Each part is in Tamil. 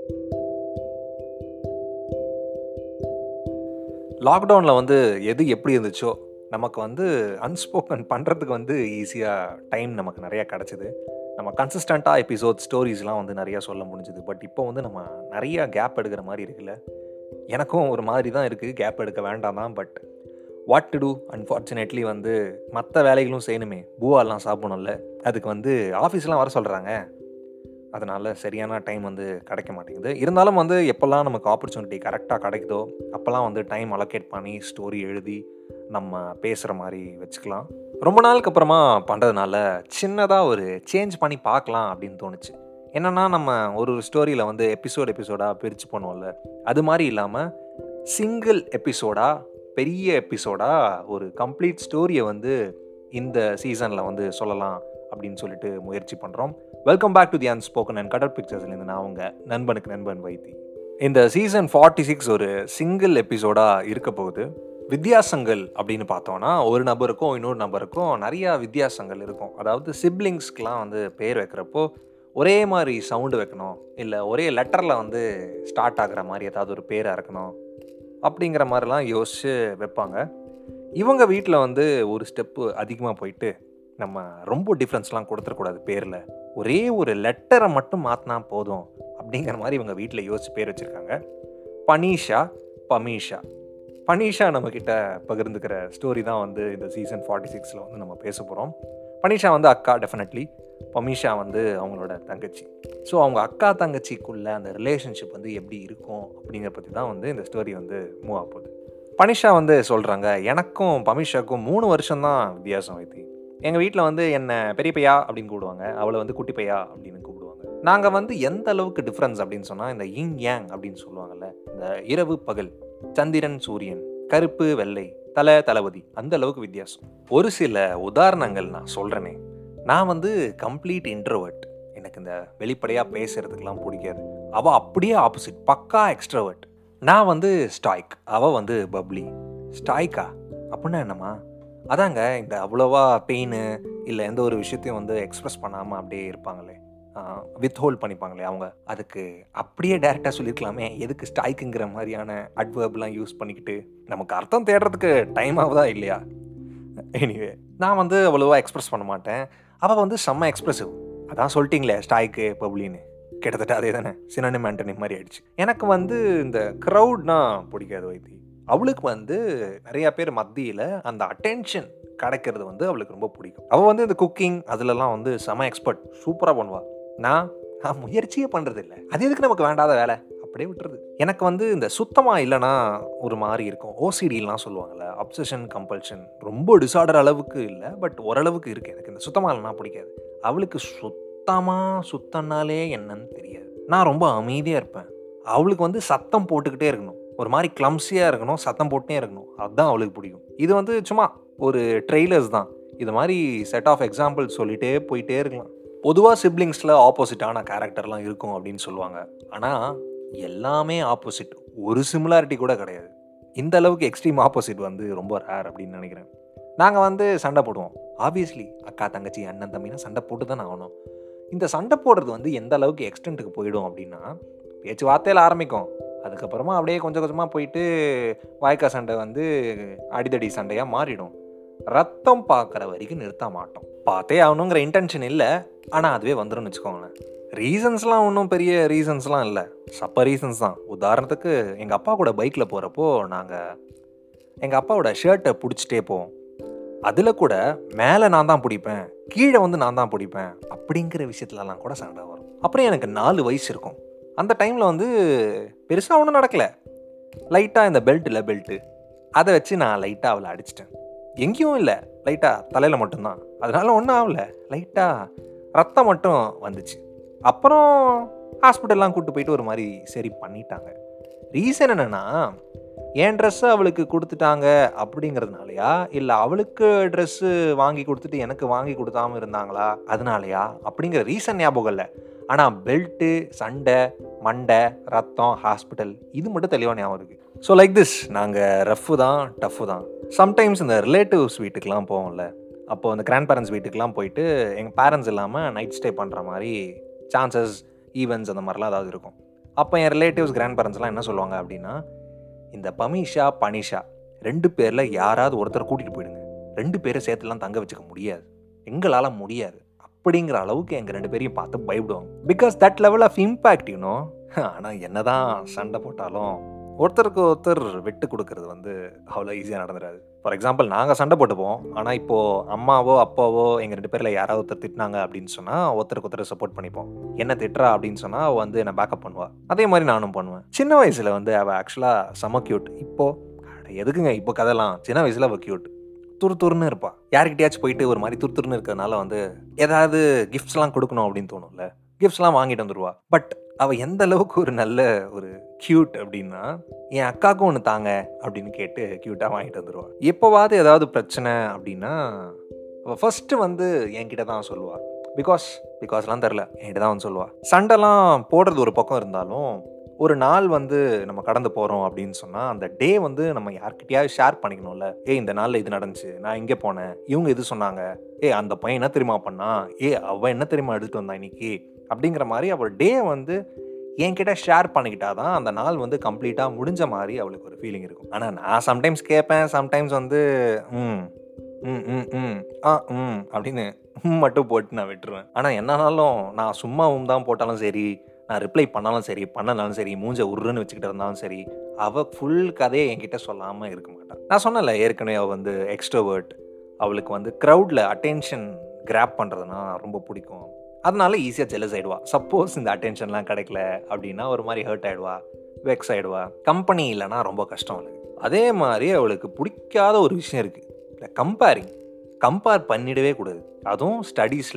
லாக்டவுனில் வந்து எது எப்படி இருந்துச்சோ நமக்கு வந்து அன்ஸ்போக்கன் பண்ணுறதுக்கு வந்து ஈஸியாக டைம் நமக்கு நிறையா கிடச்சிது. நம்ம கன்சிஸ்டண்ட்டாக ஸ்டோரிஸ்லாம் வந்து நிறையா சொல்ல முடிஞ்சுது. பட் இப்போ வந்து நம்ம நிறையா கேப் எடுக்கிற மாதிரி இருக்குல்ல. எனக்கும் ஒரு மாதிரி தான் இருக்குது, கேப் எடுக்க வேண்டாம் தான். But what to do, unfortunately வந்து மற்ற வேலைகளும் செய்யணுமே, பூவாலாம் சாப்பிடணும்ல. அதுக்கு வந்து ஆஃபீஸ்லாம் வர சொல்கிறாங்க. அதனால் சரியான டைம் வந்து கிடைக்க மாட்டேங்குது. இருந்தாலும் வந்து எப்போல்லாம் நமக்கு ஆப்பர்ச்சுனிட்டி கரெக்டாக கிடைக்குதோ அப்போல்லாம் வந்து டைம் அலோகேட் பண்ணி ஸ்டோரி எழுதி நம்ம பேசுகிற மாதிரி வச்சுக்கலாம். ரொம்ப நாளுக்கு அப்புறமா பண்ணுறதுனால சின்னதாக ஒரு சேஞ்ச் பண்ணி பார்க்கலாம் அப்படின்னு தோணுச்சு. என்னென்னா, நம்ம ஒரு ஸ்டோரியில் வந்து எபிசோடாக பிரித்து பண்ணுவோம்ல, அது மாதிரி இல்லாமல் சிங்கிள் எபிசோடாக, பெரிய எபிசோடாக ஒரு கம்ப்ளீட் ஸ்டோரியை வந்து இந்த சீசனில் வந்து சொல்லலாம் அப்படின்னு சொல்லிட்டு முயற்சி பண்ணுறோம். Welcome back to the unspoken and கடல் பிக்சர்ஸ்லேருந்து நான் அவங்க நண்பனுக்கு நண்பன் வைத்தி. இந்த சீசன் 46 ஒரு சிங்கிள் எபிசோடாக இருக்க போகுது. வித்தியாசங்கள் அப்படின்னு பார்த்தோன்னா, ஒரு நபருக்கும் இன்னொரு நபருக்கும் நிறையா வித்தியாசங்கள் இருக்கும். அதாவது சிப்ளிங்ஸ்க்கெலாம் வந்து பேர் வைக்கிறப்போ ஒரே மாதிரி சவுண்டு வைக்கணும், இல்லை ஒரே லெட்டரில் வந்து ஸ்டார்ட் ஆகிற மாதிரி ஏதாவது ஒரு பேராக இருக்கணும் அப்படிங்கிற மாதிரிலாம் யோசித்து வைப்பாங்க. இவங்க வீட்டில் வந்து ஒரு ஸ்டெப்பு அதிகமாக போயிட்டு, நம்ம ரொம்ப டிஃப்ரென்ஸ்லாம் கொடுத்துடக்கூடாது பேரில், ஒரே ஒரு லெட்டரை மட்டும் மாற்றினா போதும் அப்படிங்கிற மாதிரி இவங்க வீட்டில் யோசிச்சு பேர் வச்சுருக்காங்க. பனீஷா, பமீஷா. பனீஷா நம்மக்கிட்ட பகிர்ந்துக்கிற ஸ்டோரி தான் வந்து இந்த சீசன் 46 வந்து நம்ம பேச போகிறோம். பனீஷா வந்து அக்கா, டெஃபினெட்லி. பமீஷா வந்து அவங்களோட தங்கச்சி. ஸோ அவங்க அக்கா தங்கச்சிக்குள்ளே அந்த ரிலேஷன்ஷிப் வந்து எப்படி இருக்கும் அப்படிங்கிற பற்றி தான் வந்து இந்த ஸ்டோரி வந்து மூவ் ஆக போகுது. பனீஷா வந்து சொல்கிறாங்க, எனக்கும் பமீஷாவுக்கும் 3 வருஷம்தான் வித்தியாசம் வைத்தி. எங்கள் வீட்டில் வந்து என்னை பெரிய பையா அப்படின்னு கூப்பிடுவாங்க, அவளை வந்து குட்டி பையா அப்படின்னு கூப்பிடுவாங்க. நாங்கள் வந்து எந்த அளவுக்கு டிஃப்ரென்ஸ் அப்படின்னு சொன்னால், இந்த யிங் யாங் அப்படின்னு சொல்லுவாங்கள்ல, இந்த இரவு பகல், சந்திரன் சூரியன், கருப்பு வெள்ளை, தளபதி, அந்த அளவுக்கு வித்தியாசம். ஒரு சில உதாரணங்கள் நான் சொல்கிறேனே. நான் வந்து கம்ப்ளீட் இன்ட்ரோவர்ட். எனக்கு இந்த வெளிப்படையாக பேசுகிறதுக்கெலாம் பிடிக்காது. அவள் அப்படியே ஆப்போசிட், பக்கா எக்ஸ்ட்ரோவர்ட். நான் வந்து ஸ்டாய்க், அவள் வந்து பப்ளி. ஸ்டாய்க்கா அப்படின்னா என்னம்மா? அதாங்க, இந்த அவ்வளோவா பெயின் இல்லை எந்த ஒரு விஷயத்தையும் வந்து எக்ஸ்ப்ரெஸ் பண்ணாமல் அப்படியே இருப்பாங்களே, வித் ஹோல்ட் பண்ணிப்பாங்களே அவங்க. அதுக்கு அப்படியே டேரெக்டாக சொல்லியிருக்கலாமே, எதுக்கு ஸ்டாய்க்குங்கிற மாதிரியான அட்வர்ப்லாம் யூஸ் பண்ணிக்கிட்டு நமக்கு அர்த்தம் தேடுறதுக்கு டைம் ஆகுதா இல்லையா? எனிவே, நான் வந்து அவ்வளோவா எக்ஸ்ப்ரெஸ் பண்ண மாட்டேன். அவள் வந்து செம்ம எக்ஸ்ப்ரெசிவ். அதான் சொல்லிட்டிங்களே ஸ்டாய்க்கு பப்ளின்னு, கிட்டத்தட்ட அதே தானே, சினோனிம் ஆண்டனிம் மாதிரி ஆயிடுச்சு. எனக்கு வந்து இந்த க்ரௌட்னா பிடிக்காது வைத்தி. அவளுக்கு வந்து நிறையா பேர் மத்தியில் அந்த அட்டென்ஷன் கிடைக்கிறது வந்து அவளுக்கு ரொம்ப பிடிக்கும். அவள் வந்து இந்த குக்கிங் அதிலலாம் வந்து செம எக்ஸ்பர்ட், சூப்பராக பண்ணுவாள். நான் முயற்சியே பண்ணுறது இல்லை. அது எதுக்கு நமக்கு வேண்டாத வேலை, அப்படியே விட்டுறது. எனக்கு வந்து இந்த சுத்தமாக இல்லைன்னா ஒரு மாதிரி இருக்கும். ஓசிடிலாம் சொல்லுவாங்கள்ல, அப்சஷன் கம்பல்ஷன், ரொம்ப டிசார்டர் அளவுக்கு இல்லை, பட் ஓரளவுக்கு இருக்குது. எனக்கு இந்த சுத்தமாக இல்லைனா பிடிக்காது. அவளுக்கு சுத்தம்னாலே என்னன்னு தெரியாது. நான் ரொம்ப அமைதியாக இருப்பேன். அவளுக்கு வந்து சத்தம் போட்டுக்கிட்டே இருக்கணும், ஒரு மாதிரி கிளம்ஸியாக இருக்கணும், சத்தம் போட்டுனே இருக்கணும். அதுதான் அவளுக்கு பிடிக்கும். இது வந்து சும்மா ஒரு ட்ரெய்லர்ஸ் தான். இது மாதிரி செட் ஆஃப் எக்ஸாம்பிள் சொல்லிகிட்டே போயிட்டே இருக்கலாம். பொதுவாக சிப்ளிங்ஸில் ஆப்போசிட்டான கேரக்டர்லாம் இருக்கும் அப்படின்னு சொல்லுவாங்க. ஆனால் எல்லாமே ஆப்போசிட், ஒரு சிமிலாரிட்டி கூட கிடையாது. இந்த அளவுக்கு எக்ஸ்ட்ரீம் ஆப்போசிட் வந்து ரொம்ப ரேர் அப்படின்னு நினைக்கிறேன். நாங்கள் வந்து சண்டை போடுவோம். ஆப்வியஸ்லி அக்கா தங்கச்சி அண்ணன் தம்பினா சண்டை போட்டு தான் ஆகணும். இந்த சண்டை போடுறது வந்து எந்த அளவுக்கு எக்ஸ்டென்ட்டுக்கு போயிடும் அப்படின்னா, பேச்சுவார்த்தையில் ஆரம்பிக்கும், அதுக்கப்புறமா அப்படியே கொஞ்சம் கொஞ்சமாக போயிட்டு வாய்க்கா சண்டை வந்து அடிதடி சண்டையாக மாறிடும். ரத்தம் பார்க்குற வரைக்கும் நிறுத்த மாட்டோம். பார்த்தே ஆகணுங்கிற இன்டென்ஷன் இல்லை, ஆனால் அதுவே வந்துடும் வச்சுக்கோங்களேன். ரீசன்ஸ்லாம் ஒன்றும் பெரிய ரீசன்ஸ்லாம் இல்லை, சப்ப ரீசன்ஸ் தான். உதாரணத்துக்கு எங்கள் அப்பா கூட பைக்கில் போகிறப்போ நாங்கள் எங்கள் அப்பாவோட ஷர்ட்டை பிடிச்சிட்டே போவோம். அதில் கூட மேலே நான் தான் பிடிப்பேன், கீழே வந்து நான் தான் பிடிப்பேன் அப்படிங்கிற விஷயத்துலலாம் கூட சண்டை வரும். அப்புறம் எனக்கு 4 வயசு இருக்கும். அந்த டைமில் வந்து பெருசாக ஒன்றும் நடக்கலை. லைட்டாக இந்த பெல்ட்டு அதை வச்சு நான் லைட்டாக அவளை அடிச்சிட்டேன். எங்கேயும் இல்லை, லைட்டாக தலையில் மட்டும்தான். அதனால ஒன்றும் ஆகலை, லைட்டாக ரத்தம் மட்டும் வந்துச்சு. அப்புறம் ஹாஸ்பிட்டல்லாம் கூப்பிட்டு போயிட்டு ஒரு மாதிரி சரி பண்ணிட்டாங்க. ரீசன் என்னென்னா, என் ட்ரெஸ்ஸை அவளுக்கு கொடுத்துட்டாங்க அப்படிங்கிறதுனாலையா, இல்லை அவளுக்கு ட்ரெஸ்ஸு வாங்கி கொடுத்துட்டு எனக்கு வாங்கி கொடுத்தாமல் இருந்தாங்களா அதனாலையா அப்படிங்கிற ரீசன் ஞாபகம் இல்லை. ஆனால் பெல்ட்டு, சண்டை, மண்டை, ரத்தம், ஹாஸ்பிட்டல், இது மட்டும் தெளிவாக ஞாபகம் இருக்குது. ஸோ லைக் திஸ், நாங்கள் ரஃப்பு தான், டஃப்பு தான். சம்டைம்ஸ் இந்த ரிலேட்டிவ்ஸ் வீட்டுக்கெலாம் போவோம்ல, அப்போது அந்த கிராண்ட் பேரண்ட்ஸ் வீட்டுக்கெலாம் போயிட்டு எங்கள் பேரண்ட்ஸ் இல்லாமல் நைட் ஸ்டே பண்ணுற மாதிரி சான்சஸ், ஈவெண்ட்ஸ் அந்த மாதிரிலாம் ஏதாவது இருக்கும். அப்போ என் ரிலேட்டிவ்ஸ், கிராண்ட் பேரண்ட்ஸ்லாம் என்ன சொல்லுவாங்க அப்படின்னா, இந்த பமீஷா, பனிஷா 2 பேர்ல யாராவது ஒருத்தர கூட்டிட்டு போயிடுங்க. 2 பேர சேர்த்துலாம் தங்க வச்சுக்க முடியாது. எங்களால முடியாது. அப்படிங்கிற அளவுக்கு எங்க 2 பேரையும் பார்த்து பயப்படுவாங்க. Because that level of impact you know. ஆனா என்னதான் சண்டை போட்டாலும் ஒருத்தருக்கு ஒருத்தர் விட்டு குடுக்கறது வந்து அவ்வளோ ஈஸியா நடந்துராது. ஃபார் எக்ஸாம்பிள் நாங்க சண்டை போட்டுப்போம். ஆனா இப்போ அம்மாவோ, அப்பாவோ எங்க 2 பேர்ல யாராவது ஒருத்தர் திட்டினாங்க அப்படின்னு சொன்னா, ஒருத்தருக்கு ஒருத்தர் சப்போர்ட் பண்ணிப்போம். என்ன திட்டுறா அப்படின்னு சொன்னா, அவ வந்து என்ன பேக்கப் பண்ணுவா. அதே மாரி நானும் பண்ணுவேன். சின்ன வயசுல வந்து அவ ஆக்சுவலா செம கியூட். இப்போ அட எதுக்குங்க இப்போ கதைலாம். சின்ன வயசுல அவ கியூட். துருதுருன்னு இருப்பா. யார்கிட்டயாச்சும் போயிட்டு ஒரு மாரி துருதுருன்னு இருக்கிறதுனால வந்து ஏதாவது கிஃப்ட்ஸ்லாம் குடுக்கணும் அப்படின்னு தோணும்ல. கிஃப்ட்ஸ்லாம் வாங்கிட்டு வந்துருவா. பட் அவ எந்த அளவுக்கு ஒரு நல்ல ஒரு கியூட் அப்படின்னா, என் அக்காவுக்கும் ஒண்ணு தாங்க அப்படின்னு கேட்டு கியூட்டா வாங்கிட்டு வந்துருவா. எப்பவாவது ஏதாவது பிரச்சனை அப்படின்னா, அவ ஃபர்ஸ்ட் வந்து என்கிட்ட தான் சொல்லுவா. பிகாஸ்லாம் தெரியல. என்கிட்ட தான் வந்து சொல்லுவா. சண்டைலாம் போடுறது ஒரு பக்கம் இருந்தாலும், ஒரு நாள் வந்து நம்ம கடந்து போறோம் அப்படின்னு சொன்னா, அந்த டே வந்து நம்ம யார்கிட்டயாவது ஷேர் பண்ணிக்கணும்ல. "ஏய் இந்த நாள்ல இது நடந்துச்சு. நான் இங்க போனேன். இவங்க இது சொன்னாங்க. ஏய் அந்த பையன் என்ன தெரியுமா பண்ணான்? ஏய் அவ என்ன தெரியுமா எடுத்துட்டு வந்தா இன்னைக்கு?" அப்படிங்கிற மாரி அவ டே வந்து என்கிட்ட ஷேர் பண்ணிக்கிட்டா தான், அந்த நாள் வந்து கம்ப்ளீட்டா முடிஞ்ச மாரி அவளுக்கு ஒரு ஃபீலிங் இருக்கும். ஆனா நான் சம்டைம்ஸ் கேட்பேன். சம்டைம்ஸ் வந்து ம், ம், ம், ம், அப்படின்னு மட்டும் போட்டு நான் விட்டுருவேன். ஆனா என்னனாலும் நான் சும்மா தான் போட்டாலும் சரி, நான் ரிப்ளை பண்ணாலும் சரி, பண்ணலனாலும் சரி, மூஞ்ச உர்ருன்னு வச்சுக்கிட்டு இருந்தாலும் சரி, அவ ஃபுல் கதைய என்கிட்ட சொல்லாம இருக்க மாட்டா. நான் சொன்னேன்ல ஏற்கனவே அவ வந்து எக்ஸ்ட்ரோவர்ட். அவளுக்கு வந்து கிரவுட்ல அட்டென்ஷன் கிராப் பண்றதுனா ரொம்ப பிடிக்கும். அதனால ஈஸியா ஜெலஸ் ஆயிடுவா. சப்போஸ் இந்த அட்டென்ஷன்லாம் கிடைக்கல அப்படின்னா ஒரு மாரி ஹர்ட் ஆயிடுவா, வெக்ஸ் ஆயிடுவா. கம்பெனி இல்லன்னா ரொம்ப கஷ்டம் அவளுக்கு. அதே மாரி அவளுக்கு பிடிக்காத ஒரு விஷயம் இருக்கு. இந்த கம்பேரிங். கம்பேர் பண்ணிடவே கூடாது. அதுவும் ஸ்டடீஸ்ல.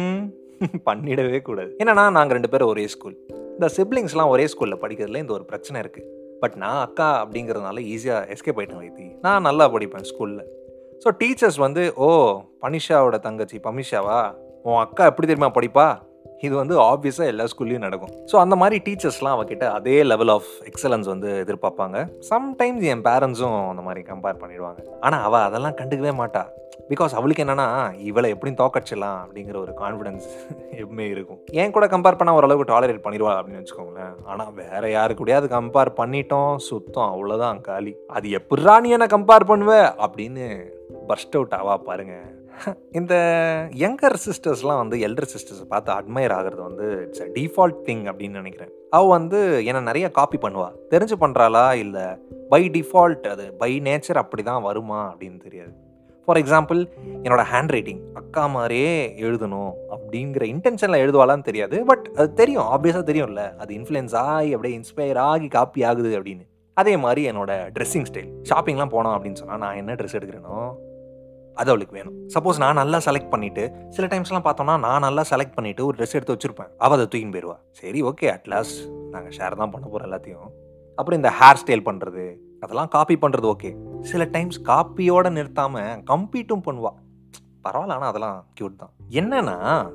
பண்ணிடவே கூடாது. என்னன்னா நாங்க 2 பேரும் ஒரே ஸ்கூல். இந்த சிப்லிங்ஸ்லாம் ஒரே ஸ்கூல்ல படிக்கிறதுல இந்த ஒரு பிரச்சனை இருக்கு. பட் நான் அக்கா அப்படிங்கிறதுனால ஈஸியா எஸ்கேப் ஆயிட்டேன் வைத்தி. நான் நல்லா படிப்பேன் ஸ்கூல்ல. ஸோ டீச்சர்ஸ் வந்து, "ஓ! பனிஷாவோட தங்கச்சி பமிஷாவா? உன் அக்கா எப்படி தெரியுமா படிப்பா?" இது வந்து ஆப்வியஸா எல்லா ஸ்கூல்லயும் நடக்கும். ஸோ அந்த மாரி டீச்சர்ஸ்லாம் அவகிட்ட அதே லெவல் ஆஃப் எக்ஸலன்ஸ் வந்து எதிர்பார்ப்பாங்க. சம்டைம்ஸ் என் பேரண்ட்ஸும் அந்த மாரி கம்பேர் பண்ணிடுவாங்க. ஆனா அவ அதெல்லாம் கண்டுக்கவே மாட்டா. பிகாஸ் அவளுக்கு என்னன்னா, இவள எப்படியும் தோக்கடிச்சிடலாம் அப்படிங்கிற ஒரு கான்ஃபிடன்ஸ் எப்பவுமே இருக்கும். என் கூட கம்பேர் பண்ணா ஓரளவுக்கு டாலரேட் பண்ணிருவா அப்படின்னு வச்சுக்கோங்களேன். ஆனா வேற யாரு கூடயாவது கம்பேர் பண்ணிட்டோம், சுத்தம் அவ்வளோதான் காலி. அது எப்புட்றா நீ என்ன கம்பேர் பண்ணுவ அப்படின்னு பர்ஸ்ட் அவுட் ஆவா பாருங்க. இந்த யங்கர் சிஸ்டர்ஸ்லாம் வந்து எல்டர் சிஸ்டர்ஸை பார்த்து அட்மையர் ஆகிறது வந்து இட்ஸ் அ டிஃபால்ட் திங் அப்படின்னு நினைக்கிறேன். அவ வந்து என்ன நிறைய காப்பி பண்ணுவா. தெரிஞ்சு பண்றாளா இல்லை பை டிஃபால்ட் அது பை நேச்சர் அப்படி தான் வருமா அப்படின்னு தெரியாது. ஃபார் எக்ஸாம்பிள் என்னோட ஹேண்ட் ரைட்டிங் அக்கா மாதிரியே எழுதணும் அப்படிங்கிற இன்டென்ஷனில் எழுதுவாளான்னு தெரியாது. பட் அது தெரியும், ஆப்வியஸாக தெரியும்ல. அது இன்ஃப்ளூயன்ஸ் ஆகி அப்படியே இன்ஸ்பயர் ஆகி காப்பி ஆகுது அப்படின்னு. அதே மாதிரி என்னோட ட்ரெஸ்ஸிங் ஸ்டைல். ஷாப்பிங்லாம் போனோம் அப்படின்னு சொன்னால் நான் என்ன ட்ரெஸ் எடுக்கிறேனோ அது அவளுக்கு வேணும். சப்போஸ் நான் நல்லா செலக்ட் பண்ணிட்டு, சில டைம்ஸ்லாம் பார்த்தோம்னா, நான் நல்லா செலக்ட் பண்ணிட்டு ஒரு ட்ரெஸ் எடுத்து வச்சிருப்பேன். அவ அத தூக்கின்னு போயிருவா. சரி ஓகே அட்லாஸ்ட் நாங்க ஷேர் தான் பண்ண போறோம் எல்லாத்தையும். அப்புறம் இந்த ஹேர் ஸ்டைல் பண்றது, அதெல்லாம் காப்பி பண்றது ஓகே. சில டைம்ஸ் காப்பியோட நிறுத்தாம கம்பீட்டும் பண்ணுவா. பரவாயில்ல, ஆனா அதெல்லாம் கியூட் தான். என்னன்னா,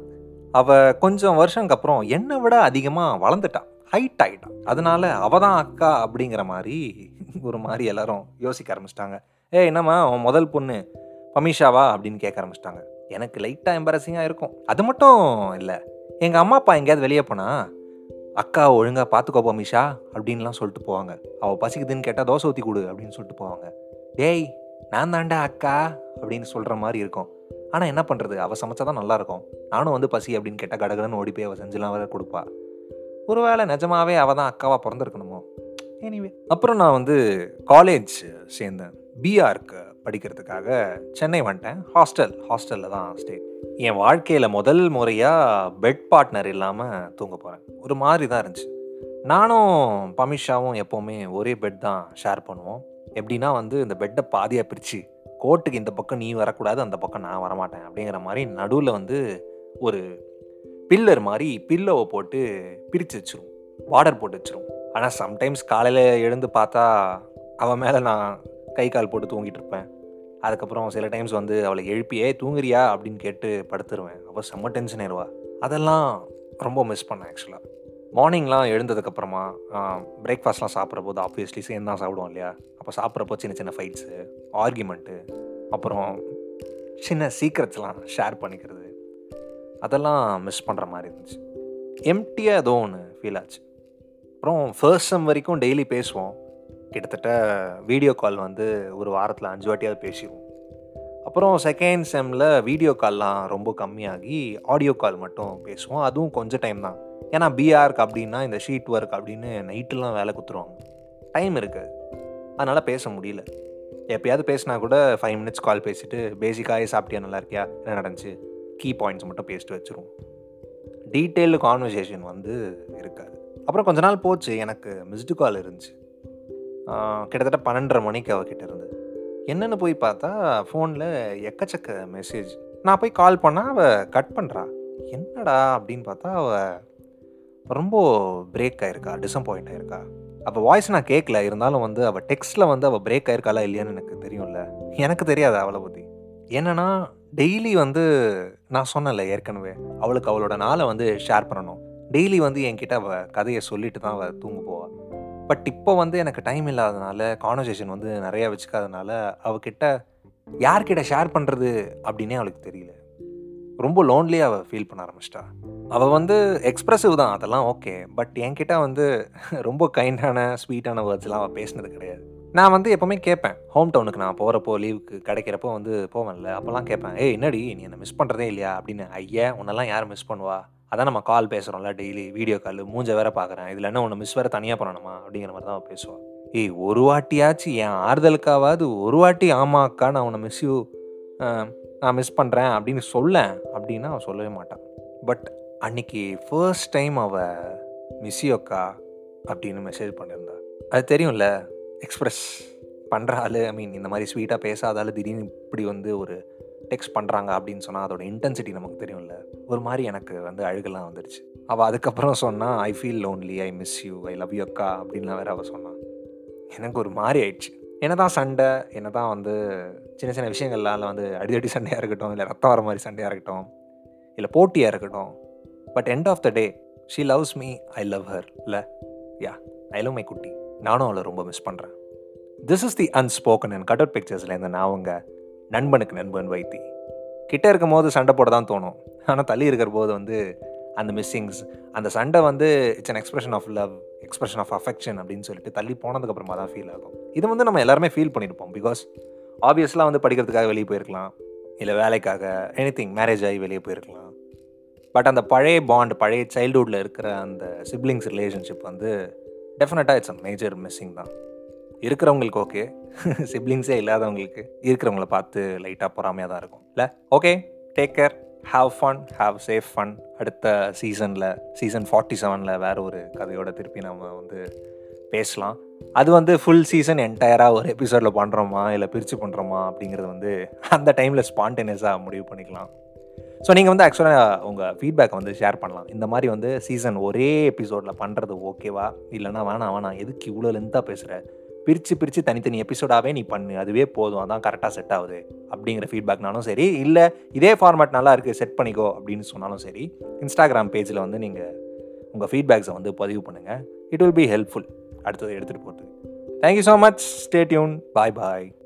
அவ கொஞ்சம் வருஷங்களுக்கு அப்புறம் என்னை விட அதிகமா வளர்ந்துட்டா. ஹைட் ஆயிட்டா. அதனால அவ தான் அக்கா அப்படிங்கிற மாரி ஒரு மாரி எல்லாரும் யோசிக்க ஆரம்பிச்சிட்டாங்க. "ஏய் என்னம்மா உன் முதல் பொண்ணு பமீஷாவா?" அப்படின்னு கேட்க ஆரம்பிச்சிட்டாங்க. எனக்கு லைட்டா எம்பாரசிங்கா இருக்கும். அது மட்டும் இல்ல. எங்க அம்மா, அப்பா எங்கேயாவது வெளிய போனா, "அக்காவ ஒழுங்கா பார்த்துக்கோ பமீஷா" அப்படின்லாம் சொல்லிட்டு போவாங்க. அவ பசிக்குதுன்னு கேட்டா தோசை ஊத்தி குடு அப்படின்னு சொல்லிட்டு போவாங்க. "டேய் நான் தான்டா அக்கா" அப்படின்னு சொல்ற மாரி இருக்கும். ஆனா என்ன பண்றது? அவ சமைச்சா தான் நல்லா இருக்கும். நானும் வந்து பசி அப்படின்னு கேட்டா கடகடன்னு ஓடி போய் அவ செஞ்சுலாம் வேற குடுப்பா. ஒருவேளை நிஜமாவே அவ தான் அக்காவா பொறந்திருக்கணுமோ? எனிவே. அப்புறம் நான் வந்து காலேஜ் சேர்ந்தேன். பிஆர்க்கு படிக்கிறதுக்காக சென்னை வந்துட்டேன். ஹாஸ்டல்ல தான் ஸ்டே. என் வாழ்க்கையில முதல் முறையா பெட் பார்ட்னர் இல்லாம தூங்க போறேன். ஒரு மாரி தான் இருந்துச்சு. நானும் பமிஷாவும் எப்பவுமே ஒரே பெட் தான் ஷேர் பண்ணுவோம். எப்படின்னா வந்து இந்த பெட்ட பாதியா பிரிச்சு, கோட்டுக்கு இந்த பக்கம் நீ வரக்கூடாது, அந்த பக்கம் நான் வரமாட்டேன் அப்படிங்கிற மாரி நடுவுல வந்து ஒரு பில்லர் மாரி பில்லோவ போட்டு பிரிச்சு வச்சுருவோம். பார்டர் போட்டு வச்சுருவோம். ஆனா சம்டைம்ஸ் காலையில எழுந்து பார்த்தா, அவ மேல நான் கை, கால் போட்டு தூங்கிட்டு இருப்பேன். அதுக்கப்புறம் சில டைம்ஸ் வந்து அவள எழுப்பி, "ஏய் தூங்குறியா?" அப்படின்னு கேட்டு படுத்துருவேன். அவ செம்ம டென்ஷன் ஆயிருவா. அதெல்லாம் ரொம்ப மிஸ் பண்ணேன் ஆக்சுவலா. மார்னிங்லாம் எழுந்ததுக்கப்புறமா பிரேக்ஃபாஸ்ட்லாம் சாப்பிட்றபோது ஆப்வியஸ்லி சேர்ந்து தான் சாப்பிடுவோம் இல்லையா? அப்போ சாப்பிட்றப்போ சின்ன சின்ன ஃபைட்ஸு, ஆர்கியூமெண்ட்டு, அப்புறம் சின்ன சீக்ரெட்ஸ்லாம் ஷேர் பண்ணிக்கிறது. அதெல்லாம் மிஸ் பண்ணுற மாரி இருந்துச்சு. எம்ப்டியா ஏதோ ஒன்று ஃபீல் ஆச்சு. அப்புறம் ஃபர்ஸ்ட் செம் வரைக்கும் டெய்லி பேசுவோம். கிட்டத்தட்ட வீடியோ கால் வந்து ஒரு வாரத்தில் 5 வாட்டியாவது பேசிடுவோம். அப்புறம் செகண்ட் செம்மில் வீடியோ கால்லாம் ரொம்ப கம்மியாகி ஆடியோ கால் மட்டும் பேசுவோம். அதுவும் கொஞ்சம் டைம் தான். ஏன்னா பிஆர்க் அப்படின்னா இந்த ஷீட் ஒர்க் அப்படின்னு நைட்டுலாம் வேலை குத்துருவாங்க. டைம் இருக்குது, அதனால் பேச முடியல. எப்பயாவது பேசினா கூட 5 மினிட்ஸ் கால் பேசிவிட்டு பேசிக்காகவே சாப்பிட்டியா, நல்லா இருக்கியா, என்ன நடந்துச்சு, கீ பாயிண்ட்ஸ் மட்டும் பேசிட்டு வச்சுருவோம். டீட்டெயில்டு கான்வர்சேஷன் வந்து இருக்காது. அப்புறம் கொஞ்ச நாள் போச்சு, எனக்கு மிஸ்டு கால் இருந்துச்சு. கிட்டத்தட்ட 12:30 மணிக்கு அவகிட்ட இருந்து. என்னென்னு போய் பார்த்தா ஃபோனில் எக்கச்சக்க மெசேஜ். நான் போய் கால் பண்ணால் அவள் கட் பண்ணுறா. என்னடா அப்படின்னு பார்த்தா அவள் ரொம்ப பிரேக் ஆகிருக்கா, டிசப்பாயிண்ட் ஆகிருக்கா. அப்போ வாய்ஸ் நான் கேட்கல, இருந்தாலும் வந்து அவள் டெக்ஸ்ட்டில் வந்து அவள் பிரேக் ஆகிருக்காளா இல்லையான்னு எனக்கு தெரியும்ல. எனக்கு தெரியாது அவளை பற்றி. என்னென்னா டெய்லி வந்து நான் சொன்னேன்ல ஏற்கனவே, அவளுக்கு அவளோட நாளை வந்து ஷேர் பண்ணணும். டெய்லி வந்து என்கிட்ட அவள் கதையை சொல்லிட்டு தான் அவள் தூங்க போவாள். பட் இப்போ வந்து எனக்கு டைம் இல்லாதனால, கான்வர்சேஷன் வந்து நிறையா வச்சுக்காதனால, அவகிட்ட யார்கிட்ட ஷேர் பண்ணுறது அப்படின்னே அவளுக்கு தெரியல. ரொம்ப லோன்லியாக அவள் ஃபீல் பண்ண ஆரம்பிச்சிட்டா. அவள் வந்து எக்ஸ்ப்ரெசிவ் தான், அதெல்லாம் ஓகே. பட் என்கிட்ட வந்து ரொம்ப கைண்டான ஸ்வீட்டான வேர்ட்ஸ்லாம் அவள் பேசினது கிடையாது. நான் வந்து எப்போவுமே கேட்பேன், ஹோம் டவுனுக்கு நான் போகிறப்போ, லீவுக்கு கிடைக்கிறப்போ வந்து போவேன்ல, அப்போல்லாம் கேட்பேன், ஏய் என்னடி நீ என்னை மிஸ் பண்ணுறதே இல்லையா அப்படின்னு. ஐயா உன்னெல்லாம் யார் மிஸ் பண்ணுவா, அதான் நம்ம கால் பேசுகிறோம்ல டெய்லி, வீடியோ கால், மூஞ்ச வேற பார்க்குறேன், இதில் என்ன ஒன்று மிஸ் வேறு தனியாக பண்ணணுமா அப்படிங்கிற மாதிரி தான் அவள் பேசுவாள். ஏய் ஒரு வாட்டியாச்சும் என் ஆறுதலுக்காவது ஒரு வாட்டி ஆமா அக்கா நான் உன்னை மிஸ் யூ, நான் மிஸ் பண்ணுறேன் அப்படின்னு சொல்லேன் அப்படின்னா அவள் சொல்லவே மாட்டான். பட் அன்னைக்கு ஃபர்ஸ்ட் டைம் அவள் மிஸ் யூ அக்கா அப்படின்னு மெசேஜ் பண்ணியிருந்தா. அது தெரியும்ல, எக்ஸ்ப்ரெஸ் பண்ணுற ஆள், ஐ மீன் இந்த மாதிரி ஸ்வீட்டாக பேசாத ஆள் திடீர்னு இப்படி வந்து ஒரு டெக்ஸ்ட் பண்ணுறாங்க அப்படின்னு சொன்னால் அதோட இன்டென்சிட்டி நமக்கு தெரியும்ல. ஒரு மாதிரி எனக்கு வந்து அழுகெல்லாம் வந்துடுச்சு. அவள் அதுக்கப்புறம் சொன்னால் I feel lonely, I miss you, I love you அக்கா அப்படின்லாம் வேறு அவள் சொன்னான். எனக்கு ஒரு மாதிரி ஆயிடுச்சு. என்ன தான் சண்டை, என்ன தான் வந்து சின்ன சின்ன விஷயங்கள்லாம் வந்து அடிதடி சண்டையாக இருக்கட்டும், இல்லை ரத்தம் வர மாதிரி சண்டையாக இருக்கட்டும், இல்லை போட்டியாக இருக்கட்டும், but end of the day she loves me, I love her. இல்லை யா, ஐ லவ் மை குட்டி. நானும் அவளை ரொம்ப மிஸ் பண்ணுறேன். This is the unspoken and cut out பிக்சர்ஸ்லேருந்து நான் அவங்க நண்பனுக்கு நண்பன் வைத்தி. கிட்டே இருக்கும் போது சண்டை போட தான் தோணும், ஆனால் தள்ளி இருக்கிற போது வந்து அந்த மிஸ்ஸிங்ஸ், அந்த சண்டை வந்து it's an expression of love, expression of affection அப்படின்னு சொல்லிட்டு தள்ளி போனதுக்கப்புறமா தான் ஃபீல் ஆகும். இது வந்து நம்ம எல்லாருமே ஃபீல் பண்ணியிருப்போம். பிகாஸ் ஆப்வியஸ்லாம் வந்து படிக்கிறதுக்காக வெளியே போயிருக்கலாம், இல்லை வேலைக்காக, எனிதிங், மேரேஜ் ஆகி வெளியே போயிருக்கலாம். பட் அந்த பழைய பாண்ட், பழைய சைல்டுஹுட்டில் இருக்கிற அந்த சிப்ளிங்ஸ் ரிலேஷன்ஷிப் வந்து டெஃபினட்டாக இட்ஸ் அ மேஜர் மிஸ்ஸிங் தான். இருக்கிறவங்களுக்கு ஓகே, சிப்ளிங்ஸே இல்லாதவங்களுக்கு இருக்கிறவங்கள பார்த்து லைட்டாக பொறாமையாக தான் இருக்கும் இல்லை. Okay, take care, have fun, have safe fun. அடுத்த சீசனில், சீசன் 47 வேறு ஒரு கதையோட திருப்பி நம்ம வந்து பேசலாம். அது வந்து ஃபுல் சீசன் என்டையராக ஒரு எபிசோடில் பண்ணுறோமா இல்லை பிரித்து பண்ணுறோமா அப்படிங்கிறது வந்து அந்த டைமில் ஸ்பான்டேனியஸாக முடிவு பண்ணிக்கலாம். ஸோ நீங்கள் வந்து ஆக்சுவலாக உங்கள் ஃபீட்பேக்கை வந்து ஷேர் பண்ணலாம். இந்த மாதிரி வந்து சீசன் ஒரே எபிசோடில் பண்ணுறது ஓகேவா, இல்லைனா வேணாம் எதுக்கு இவ்வளோ லென்த்தாக பேசுகிற, பிரித்து தனித்தனி எபிசோடாகவே நீ பண்ணு, அதுவே போதும், அதான் கரெக்டாக செட் ஆகுது அப்படிங்கிற ஃபீட்பேக்னாலும் சரி, இல்லை இதே ஃபார்மேட் நல்லா இருக்குது செட் பண்ணிக்கோ அப்படின்னு சொன்னாலும் சரி, இன்ஸ்டாகிராம் பேஜில் வந்து நீங்கள் உங்கள் ஃபீட்பேக்ஸை வந்து பதிவு பண்ணுங்கள். இட் வில் பி ஹெல்ப்ஃபுல் அடுத்தது எடுத்துகிட்டு போகிறதுக்கு. Thank you so much, stay tune, bye பாய்.